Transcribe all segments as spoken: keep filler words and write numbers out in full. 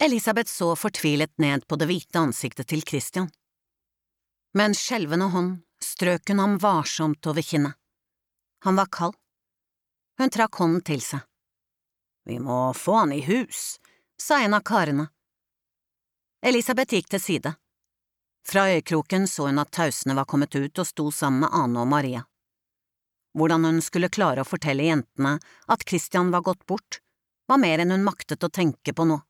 Elisabeth så fortvilet ned på det hvite ansiktet til Christian. Med en skjelvende hånd strøk hun ham varsomt over kinnet. Han var kald. Hun trakk hånden til seg. Vi må få han i hus, sa en av karene. Elisabeth gikk til side. Fra øyekroken så hun at tausene var kommet ut og sto sammen med Ane og Maria. Hvordan hun skulle klare å fortelle jentene at Christian var gått bort, var mer enn hun maktet å tenke på nå.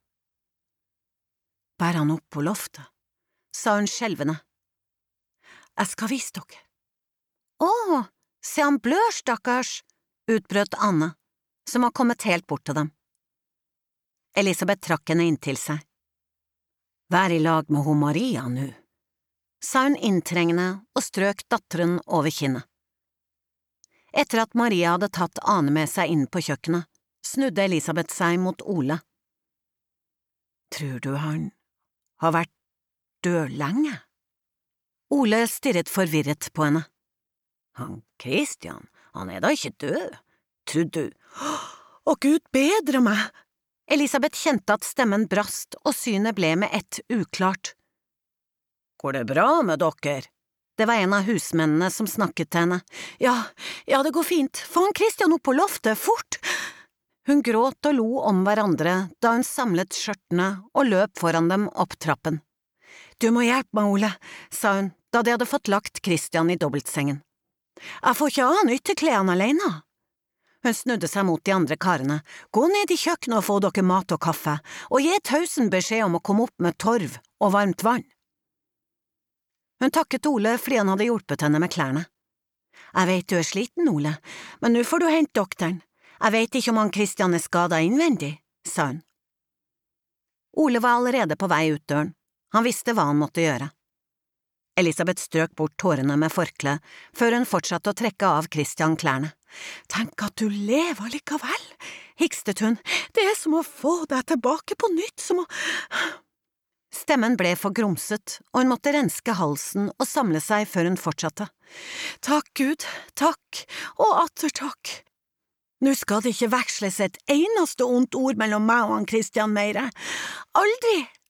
Bær han opp på loftet, sa hun skjelvende. Jeg skal vise dere. Å, se han blør, stakkars, utbrøt Anne, som var kommet helt bort til dem. Elisabeth trakk henne inntil seg. Vær i lag med hun Maria nu, sa hun inntrengende og strøk datteren over kinnet. Etter at Maria hadde tatt Ane med seg inn på kjøkkenet, snudde Elisabeth seg mot Ole. Tror du han har vært død lenge? Ole stirret forvirret på henne. Han Christian, han er da ikke død, trodde du? Å Gud bedre meg! Elisabeth kjente at stemmen brast og synet ble med ett uklart. Går det bra med dere? Det var en av husmennene som snakket til henne. Ja, ja, det går fint. Få han Christian opp på loftet, fort! Hun gråt og lo om hverandre da hun samlet skjørtene og løp foran dem opp trappen. Du må hjelpe meg, Ole, sa hun da de hadde fått lagt Christian i dobbeltsengen. Jeg får ikke av ytterklærne alene. Hun snudde seg mot de andre karene. Gå ned i kjøkkenet og få dere mat og kaffe, og gi Tausen beskjed om å komme opp med torv og varmt vann. Hun takket Ole fordi han hadde hjulpet henne med klærne. Jeg vet du er sliten, Ole, men nå får du hente doktoren. Jeg vet ikke om han Christian er skadet innvendig, sa hun. Ole var allerede på vei ut døren. Han visste hva han måtte gjøre. Elisabeth strøk bort tårene med forkle, før hun fortsatte å trekke av Christian klærne. Tenk at du lever likevel, hikstet hun. Det er som å få deg tilbake på nytt, som å… Stemmen ble for grumset, og hun måtte renske halsen og samle seg før hun fortsatte. Takk Gud, takk, og atter takk. Nå skal det ikke veksles et eneste ondt ord mellom meg og han Christian Meire. Aldri,